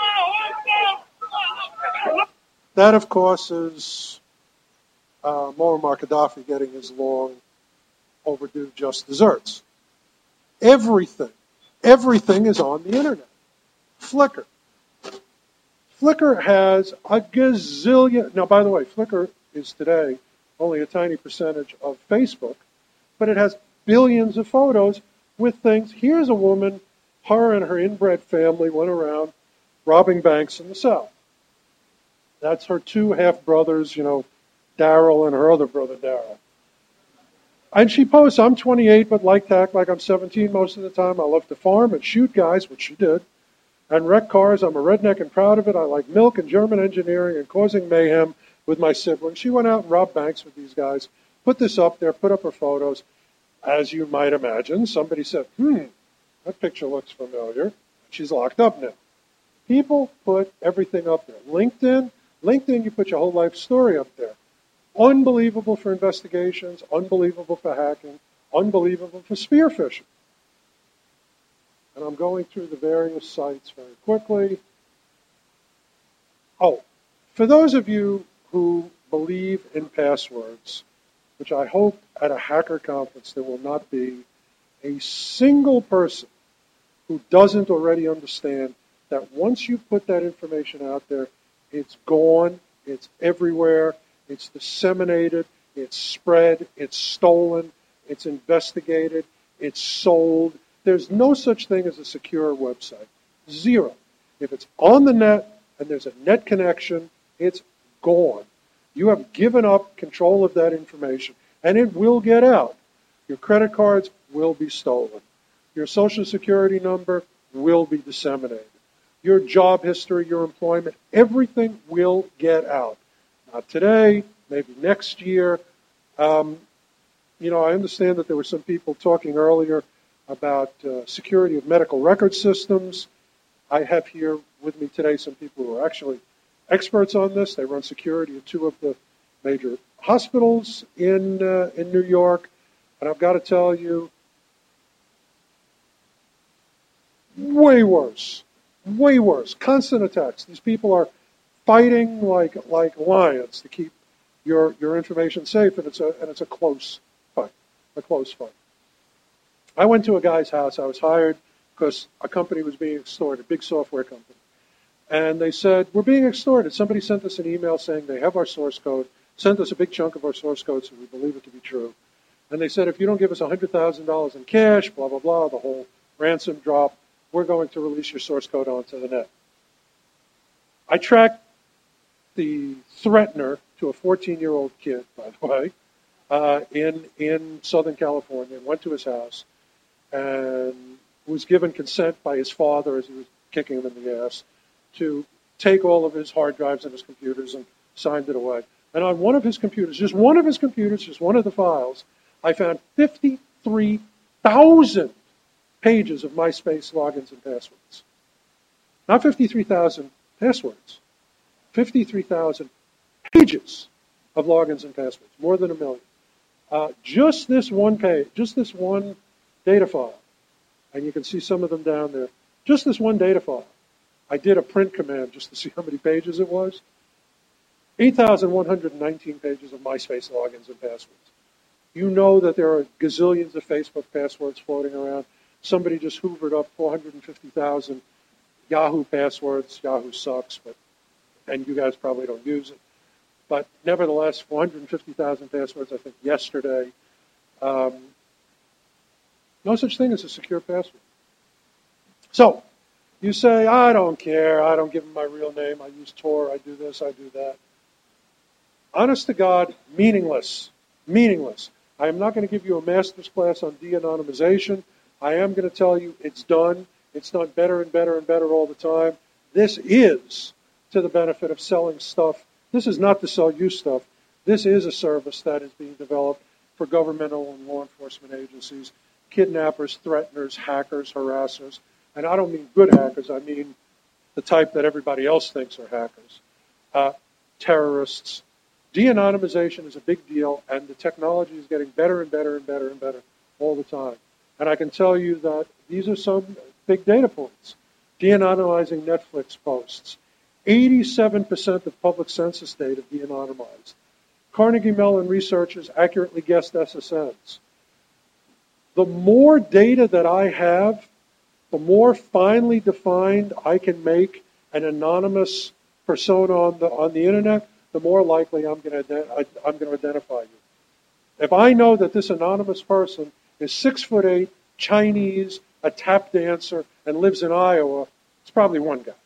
Speaker 1: That, of course, is uh, Muammar Gaddafi getting his long overdue just desserts. Everything, everything is on the internet. Flickr. Flickr has a gazillion. Now, by the way, Flickr is today only a tiny percentage of Facebook, but it has billions of photos with things. Here's a woman, her and her inbred family went around robbing banks in the South. That's her two half-brothers, you know, Daryl and her other brother, Daryl. And she posts, I'm twenty-eight, but like to act like I'm seventeen most of the time. I love to farm and shoot guys, which she did, and wreck cars. I'm a redneck and proud of it. I like milk and German engineering and causing mayhem with my siblings. She went out and robbed banks with these guys, put this up there, put up her photos. As you might imagine, somebody said, hmm, that picture looks familiar. She's locked up now. People put everything up there. LinkedIn, LinkedIn, you put your whole life story up there. Unbelievable for investigations, unbelievable for hacking, unbelievable for spear phishing. And I'm going through the various sites very quickly. Oh, for those of you who believe in passwords, which I hope at a hacker conference there will not be a single person who doesn't already understand that once you put that information out there, it's gone, it's everywhere, it's disseminated, it's spread, it's stolen, it's investigated, it's sold. There's no such thing as a secure website. Zero. If it's on the net and there's a net connection, it's gone. You have given up control of that information, and it will get out. Your credit cards will be stolen. Your social security number will be disseminated. Your job history, your employment, everything will get out. Not today, maybe next year. Um, you know, I understand that there were some people talking earlier about uh, security of medical record systems. I have here with me today some people who are actually experts on this. They run security at two of the major hospitals in uh, in New York. And I've got to tell you, way worse, way worse. Constant attacks. These people are fighting like like lions to keep your your information safe, and it's a and it's a close fight, a close fight. I went to a guy's house. I was hired because a company was being extorted, a big software company, and they said, "We're being extorted." Somebody sent us an email saying they have our source code, sent us a big chunk of our source code, so we believe it to be true. And they said, if you don't give us one hundred thousand dollars in cash, blah blah blah, the whole ransom drop, we're going to release your source code onto the net. I tracked the threatener to a fourteen-year-old kid, by the way, uh, in in Southern California, and went to his house and was given consent by his father as he was kicking him in the ass to take all of his hard drives and his computers and signed it away. And on one of his computers, just one of his computers, just one of the files, I found fifty-three thousand pages of MySpace logins and passwords. Not fifty-three thousand passwords. fifty-three thousand pages of logins and passwords, more than a million. Uh, just this one page, just this one data file, and you can see some of them down there, just this one data file. I did a print command just to see how many pages it was. eight thousand one hundred nineteen pages of MySpace logins and passwords. You know that there are gazillions of Facebook passwords floating around. Somebody just hoovered up four hundred fifty thousand Yahoo passwords. Yahoo sucks, but and you guys probably don't use it. But nevertheless, four hundred fifty thousand passwords, I think, yesterday. Um, no such thing as a secure password. So, you say, I don't care, I don't give them my real name, I use Tor, I do this, I do that. Honest to God, meaningless. Meaningless. I am not going to give you a master's class on de-anonymization. I am going to tell you it's done. It's done better and better and better all the time. This is to the benefit of selling stuff. This is not to sell you stuff. This is a service that is being developed for governmental and law enforcement agencies, kidnappers, threateners, hackers, harassers. And I don't mean good hackers. I mean the type that everybody else thinks are hackers. Uh, terrorists. De-anonymization is a big deal, and the technology is getting better and better and better and better all the time. And I can tell you that these are some big data points. De-anonymizing Netflix posts. eighty-seven percent of public census data de-anonymized. Carnegie Mellon researchers accurately guessed S S Ns. The more data that I have, the more finely defined I can make an anonymous persona on the on the internet, the more likely I'm going to I'm going to identify you. If I know that this anonymous person is six foot eight, Chinese, a tap dancer, and lives in Iowa, it's probably one guy.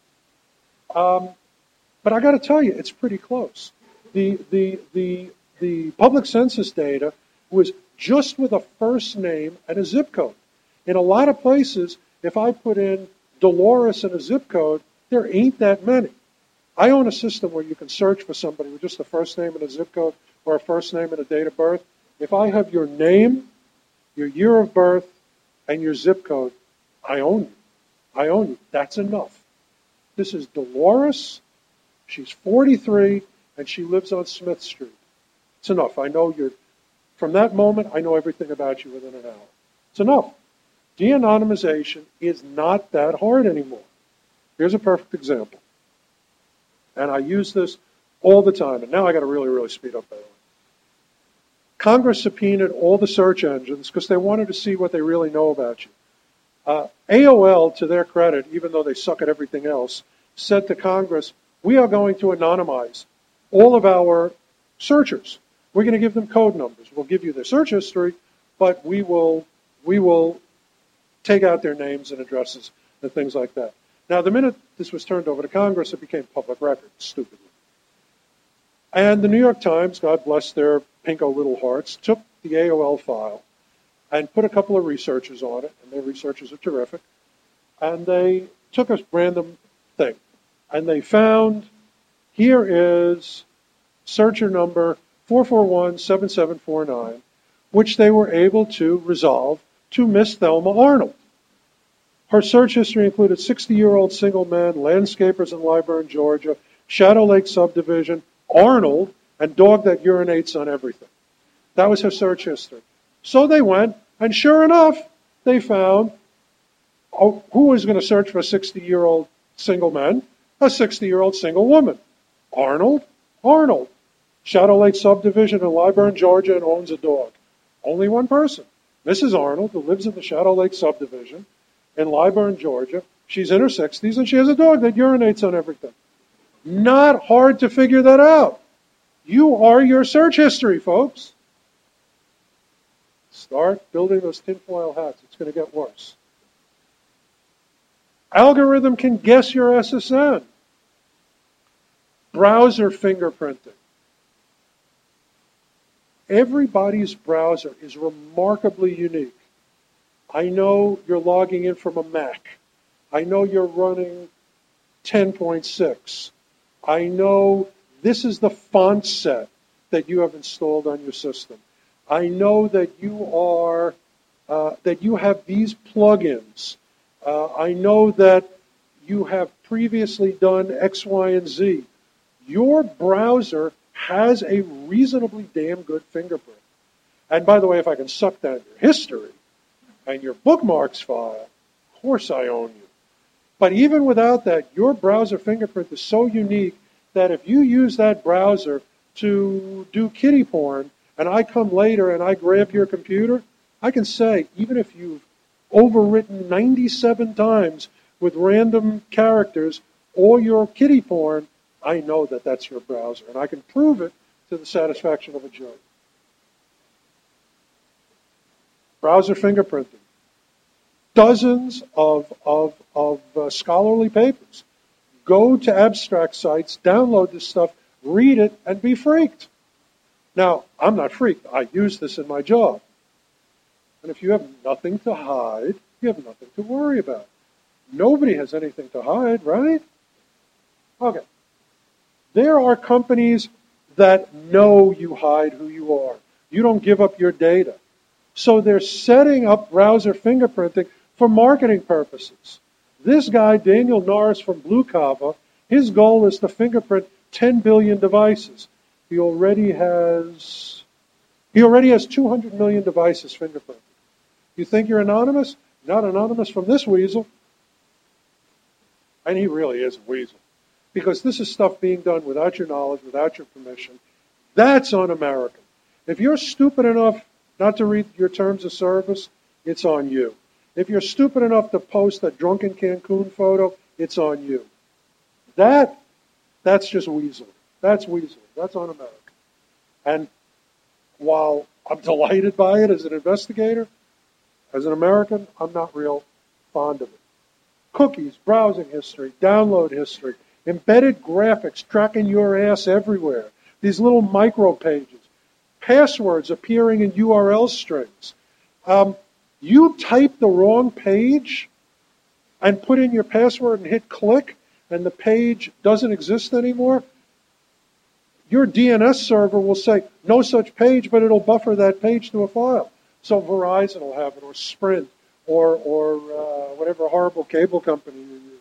Speaker 1: Um, but I got to tell you, it's pretty close. The, the, the, the public census data was just with a first name and a zip code. In a lot of places, if I put in Dolores and a zip code, there ain't that many. I own a system where you can search for somebody with just a first name and a zip code or a first name and a date of birth. If I have your name, your year of birth, and your zip code, I own you. I own you. That's enough. This is Dolores. She's forty-three, and she lives on Smith Street. It's enough. I know you're, from that moment, I know everything about you within an hour. It's enough. De-anonymization is not that hard anymore. Here's a perfect example. And I use this all the time, and now I got to really, really speed up, by the way. Congress subpoenaed all the search engines because they wanted to see what they really know about you. Uh, A O L, to their credit, even though they suck at everything else, said to Congress, we are going to anonymize all of our searchers. We're going to give them code numbers. We'll give you their search history, but we will, we will take out their names and addresses and things like that. Now, the minute this was turned over to Congress, it became public record, stupidly. And the New York Times, God bless their pinko little hearts, took the A O L file and put a couple of researchers on it, and their researchers are terrific, and they took a random thing, and they found, here is searcher number four four one seven seven four nine, which they were able to resolve to Miss Thelma Arnold. Her search history included sixty-year-old single men, landscapers in Lyburn, Georgia, Shadow Lake subdivision, Arnold, and dog that urinates on everything. That was her search history. So they went, and sure enough, they found, oh, who was going to search for a sixty-year-old single man? A sixty-year-old single woman. Arnold? Arnold. Shadow Lake subdivision in Lyburn, Georgia, and owns a dog. Only one person. Missus Arnold, who lives in the Shadow Lake subdivision in Lyburn, Georgia. She's in her sixties, and she has a dog that urinates on everything. Not hard to figure that out. You are your search history, folks. Start building those tinfoil hats. It's going to get worse. Algorithm can guess your S S N. Browser fingerprinting. Everybody's browser is remarkably unique. I know you're logging in from a Mac. I know you're running ten point six. I know this is the font set that you have installed on your system. I know that you are uh, that you have these plugins. Uh, I know that you have previously done X, Y, and Z. Your browser has a reasonably damn good fingerprint. And by the way, if I can suck down your history and your bookmarks file, of course I own you. But even without that, your browser fingerprint is so unique that if you use that browser to do kiddie porn, and I come later and I grab your computer, I can say, even if you've overwritten ninety-seven times with random characters or your kiddie porn, I know that that's your browser, and I can prove it to the satisfaction of a jury. Browser fingerprinting. Dozens of, of, of uh, scholarly papers. Go to abstract sites, download this stuff, read it, and be freaked. Now, I'm not freaked. I use this in my job. And if you have nothing to hide, you have nothing to worry about. Nobody has anything to hide, right? Okay. There are companies that know you hide who you are. You don't give up your data. So they're setting up browser fingerprinting for marketing purposes. This guy, Daniel Norris from Blue Kava, his goal is to fingerprint ten billion devices. He already has, he already has two hundred million devices fingerprinted. You think you're anonymous? You're not anonymous from this weasel. And he really is a weasel. Because this is stuff being done without your knowledge, without your permission. That's un-American. If you're stupid enough not to read your terms of service, it's on you. If you're stupid enough to post a drunken Cancun photo, it's on you. That, that's just weasel. That's weasel. That's un-American. And while I'm delighted by it as an investigator, as an American, I'm not real fond of it. Cookies, browsing history, download history, embedded graphics tracking your ass everywhere, these little micro pages, passwords appearing in U R L strings. Um, you type the wrong page and put in your password and hit click, and the page doesn't exist anymore, your D N S server will say, no such page, but it'll buffer that page to a file. So Verizon will have it, or Sprint, or, or uh, whatever horrible cable company you use.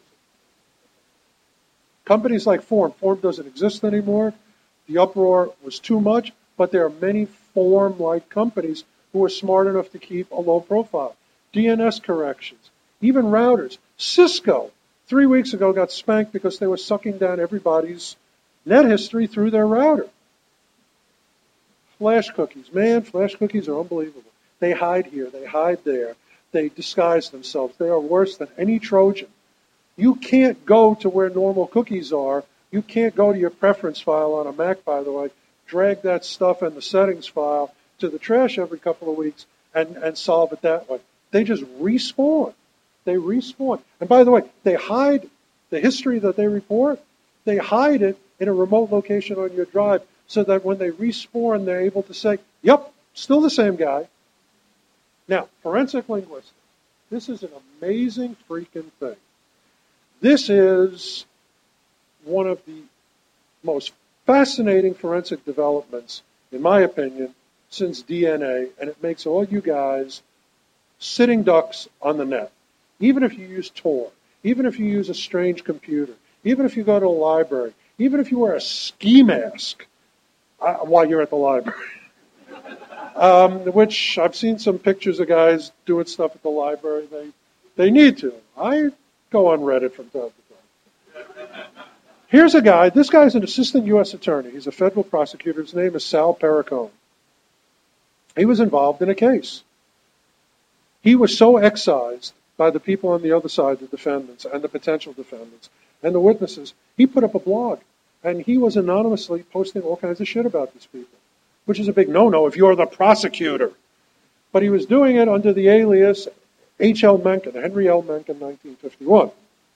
Speaker 1: Companies like Form. Form doesn't exist anymore. The uproar was too much, but there are many Form-like companies who are smart enough to keep a low profile. D N S corrections, even routers. Cisco, three weeks ago, got spanked because they were sucking down everybody's net history through their router. Flash cookies. Man, flash cookies are unbelievable. They hide here. They hide there. They disguise themselves. They are worse than any Trojan. You can't go to where normal cookies are. You can't go to your preference file on a Mac, by the way, drag that stuff in the settings file to the trash every couple of weeks and, and solve it that way. They just respawn. They respawn. And by the way, they hide the history that they report. They hide it in a remote location on your drive so that when they respawn, they're able to say, yep, still the same guy. Now, forensic linguistics. This is an amazing freaking thing. This is one of the most fascinating forensic developments, in my opinion, since D N A, and it makes all you guys sitting ducks on the net. Even if you use Tor, even if you use a strange computer, even if you go to a library, even if you wear a ski mask uh, while you're at the library, um, which I've seen some pictures of guys doing stuff at the library. They, they need to. I go on Reddit from time to time. Here's a guy. This guy's an assistant U S attorney. He's a federal prosecutor. His name is Sal Perricone. He was involved in a case. He was so excised by the people on the other side, the defendants and the potential defendants and the witnesses, he put up a blog. And he was anonymously posting all kinds of shit about these people, which is a big no-no if you're the prosecutor. But he was doing it under the alias H L Mencken, Henry L. Mencken, nineteen fifty-one.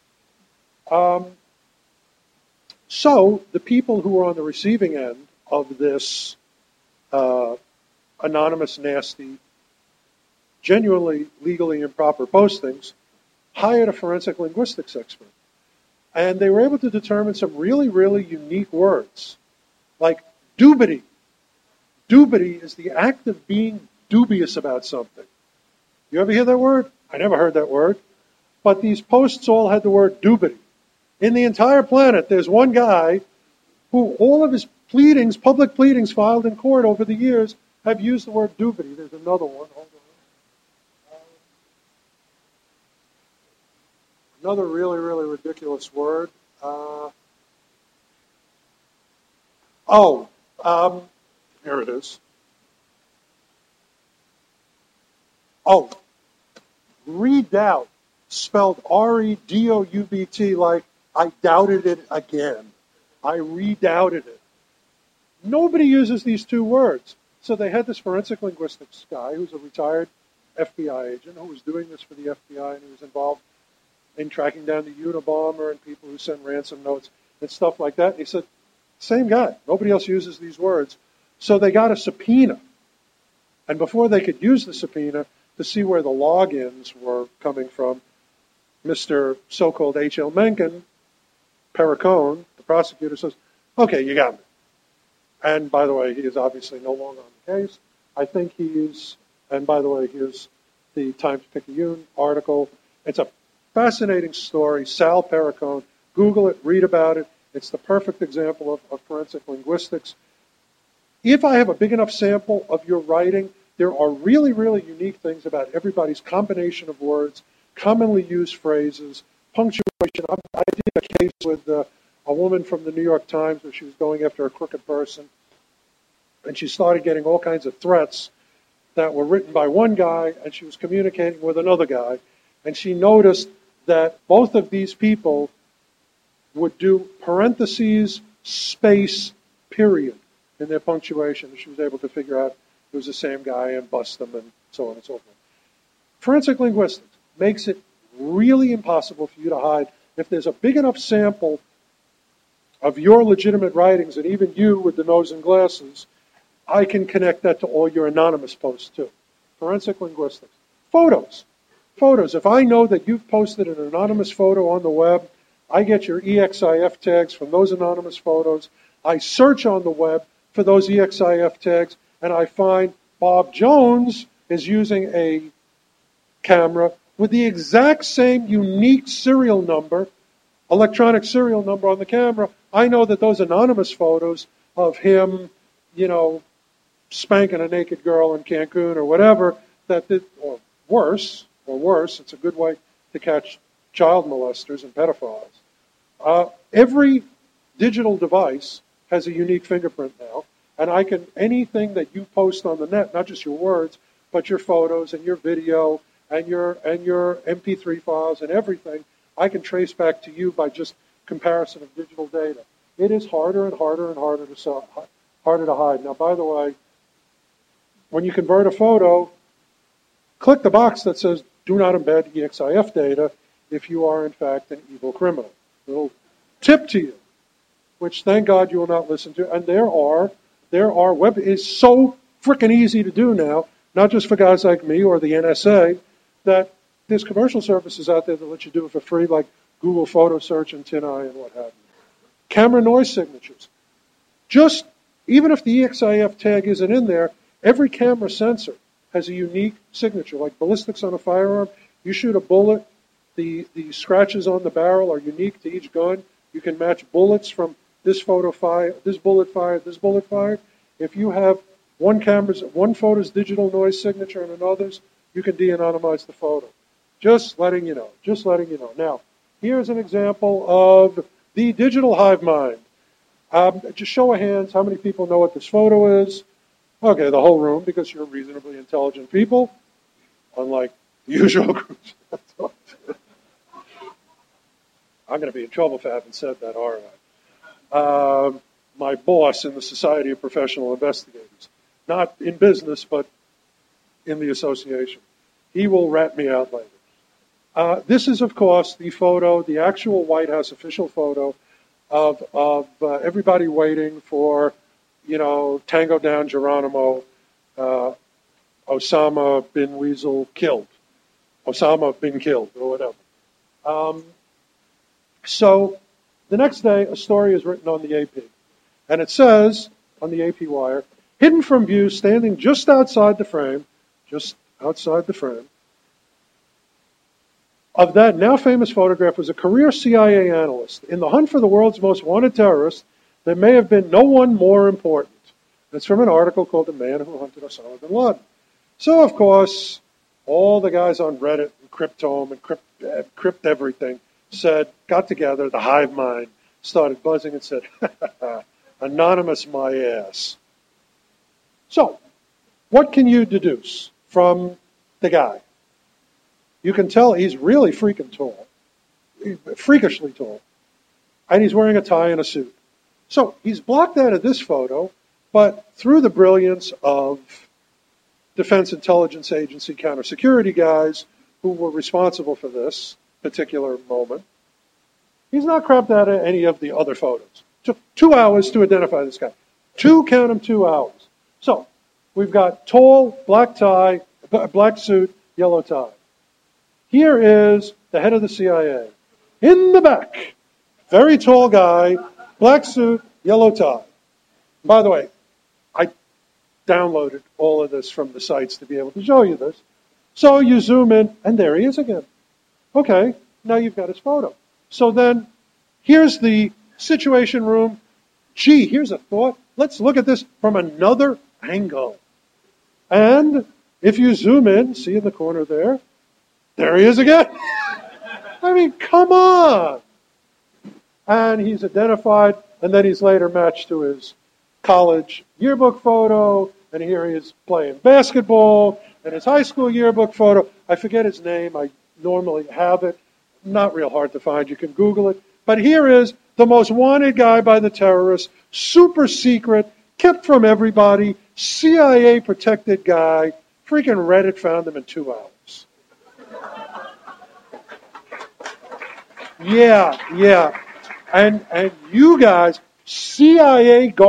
Speaker 1: Um, so the people who were on the receiving end of this uh, anonymous, nasty, genuinely legally improper postings hired a forensic linguistics expert. And they were able to determine some really, really unique words, like dubity. Dubity is the act of being dubious about something. You ever hear that word? I never heard that word. But these posts all had the word dubity. In the entire planet, there's one guy who all of his pleadings, public pleadings filed in court over the years, have used the word dubity. There's another one. Hold on. Um, another really, really ridiculous word. Uh, oh, um, here it is. Oh, redoubt, spelled R E D O U B T, like I doubted it again. I redoubted it. Nobody uses these two words. So they had this forensic linguistics guy who's a retired F B I agent who was doing this for the F B I, and he was involved in tracking down the Unabomber and people who send ransom notes and stuff like that. And he said, same guy. Nobody else uses these words. So they got a subpoena. And before they could use the subpoena to see where the logins were coming from, Mister so-called H L Mencken, Perricone, the prosecutor, says, okay, you got me. And by the way, he is obviously no longer on the case. I think he's, and by the way, here's the Times-Picayune article. It's a fascinating story. Sal Perricone, Google it, read about it. It's the perfect example of, of forensic linguistics. If I have a big enough sample of your writing, there are really, really unique things about everybody's combination of words, commonly used phrases, punctuation. I did a case with uh, a woman from the New York Times where she was going after a crooked person, and she started getting all kinds of threats that were written by one guy, and she was communicating with another guy, and she noticed that both of these people would do parentheses, space, period in their punctuation. She was able to figure out it was the same guy and bust them and so on and so forth. Forensic linguistics makes it really impossible for you to hide. If there's a big enough sample of your legitimate writings, and even you with the nose and glasses, I can connect that to all your anonymous posts too. Forensic linguistics. Photos. Photos. If I know that you've posted an anonymous photo on the web, I get your E X I F tags from those anonymous photos. I search on the web for those E X I F tags, and I find Bob Jones is using a camera with the exact same unique serial number, electronic serial number on the camera. I know that those anonymous photos of him, you know, spanking a naked girl in Cancun or whatever, that did, or worse, or worse, it's a good way to catch child molesters and pedophiles. Uh, every digital device has a unique fingerprint now, and I can, anything that you post on the net, not just your words, but your photos and your video and your and your M P three files and everything, I can trace back to you by just comparison of digital data. It is harder and harder and harder to sell, harder to hide. Now, by the way, when you convert a photo, click the box that says do not embed E X I F data if you are in fact an evil criminal. Little tip to you, which thank God you will not listen to. And there are there are web it's so freaking easy to do now, not just for guys like me or the N S A, that there's commercial services out there that let you do it for free, like Google Photo Search and TinEye and what have you. Camera noise signatures. Just, even if the E X I F tag isn't in there, every camera sensor has a unique signature, like ballistics on a firearm. You shoot a bullet, the, the scratches on the barrel are unique to each gun. You can match bullets from this photo fire, this bullet fired, this bullet fired. If you have one camera's, one photo's digital noise signature and another's, you can de-anonymize the photo. Just letting you know, just letting you know. Now, here's an example of the digital hive mind. Um, just show of hands, how many people know what this photo is? Okay, the whole room, because you're reasonably intelligent people, unlike the usual groups. I'm going to be in trouble for having said that, aren't I? Um, my boss in the Society of Professional Investigators, not in business, but in the association. He will rat me out later. Uh, this is, of course, the photo, the actual White House official photo of, of uh, everybody waiting for, you know, Tango Down Geronimo, uh, Osama bin Weasel killed. Osama bin killed, or whatever. Um, so the next day, a story is written on the A P. And it says, on the A P wire, hidden from view, standing just outside the frame, just outside the frame, of that now famous photograph was a career C I A analyst. In the hunt for the world's most wanted terrorist, there may have been no one more important. It's from an article called The Man Who Hunted Osama bin Laden. So, of course, all the guys on Reddit and Cryptome and Crypt, uh, Crypt everything said, got together, the hive mind, started buzzing and said, anonymous my ass. So, what can you deduce from the guy? You can tell he's really freaking tall, freakishly tall, and he's wearing a tie and a suit. So he's blocked out of this photo, but through the brilliance of Defense Intelligence Agency counter-security guys who were responsible for this particular moment, he's not cropped out of any of the other photos. Took two hours to identify this guy. Two, count them, two hours. So we've got tall, black tie, black suit, yellow tie. Here is the head of the C I A. In the back, very tall guy, black suit, yellow tie. By the way, I downloaded all of this from the sites to be able to show you this. So you zoom in, and there he is again. Okay, now you've got his photo. So then, here's the Situation Room. Gee, here's a thought. Let's look at this from another angle. And if you zoom in, see in the corner there, there he is again. I mean, come on. And he's identified, and then he's later matched to his college yearbook photo, and here he is playing basketball, and his high school yearbook photo. I forget his name. I normally have it. Not real hard to find. You can Google it. But here is the most wanted guy by the terrorists, super secret, kept from everybody, C I A protected guy, freaking Reddit found him in two hours. Yeah, yeah. And, and you guys, C I A guard